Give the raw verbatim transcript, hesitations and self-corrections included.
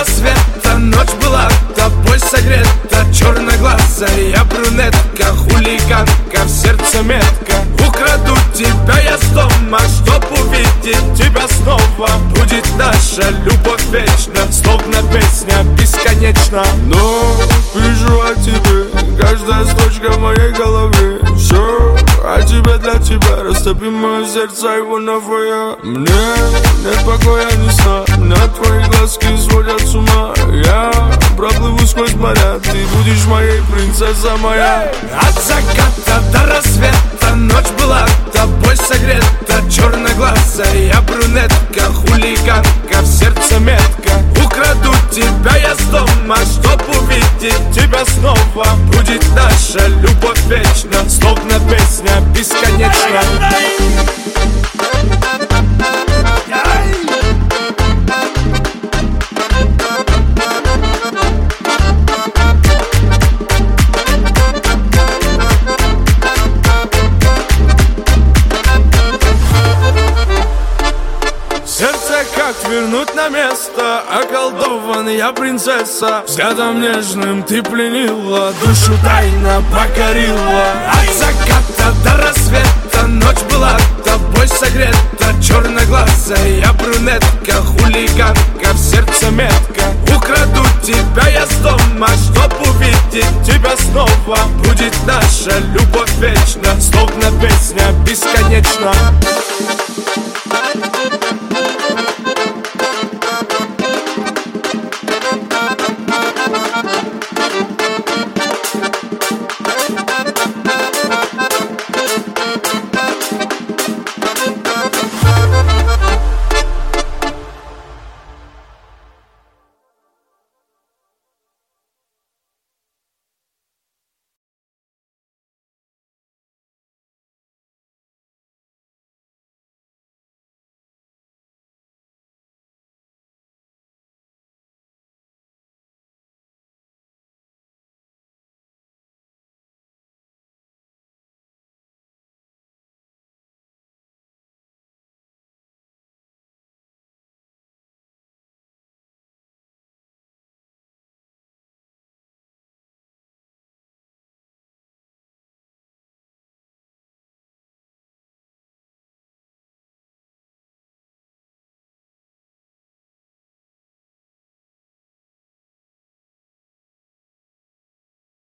рассвета. Ночь была тобой согрета, черноглазая брюнетка, хулиганка, в сердце метка. Украду тебя я с дома, чтоб увидеть тебя снова. Будет наша любовь вечна, словно песня бесконечна. Но пишу о тебе, каждая строчка в моей голове. Все о тебе для тебя, растопи мое сердце, его новое. Мне нет покоя ни сна, на твои глазки сводят с ума. Я проплыву сквозь моря, ты будешь моей, принцесса моя. От заката до рассвета ночь была тобой согрета, черноглазая брюнетка, хулиганка, в сердце метка. Украду тебя я с дома, чтоб увидеть тебя снова. Будет наша любовь вечна, словно песня бесконечна. Сердце как вернуть на место, околдованная я принцесса. Взглядом нежным ты пленила, душу тайно покорила. От заката до рассвета ночь была тобой согрета, черноглазая брюнетка, хулиганка, в сердце метка. Украду тебя я с дома, чтоб увидеть тебя снова. Будет наша любовь вечна, словно песня бесконечна.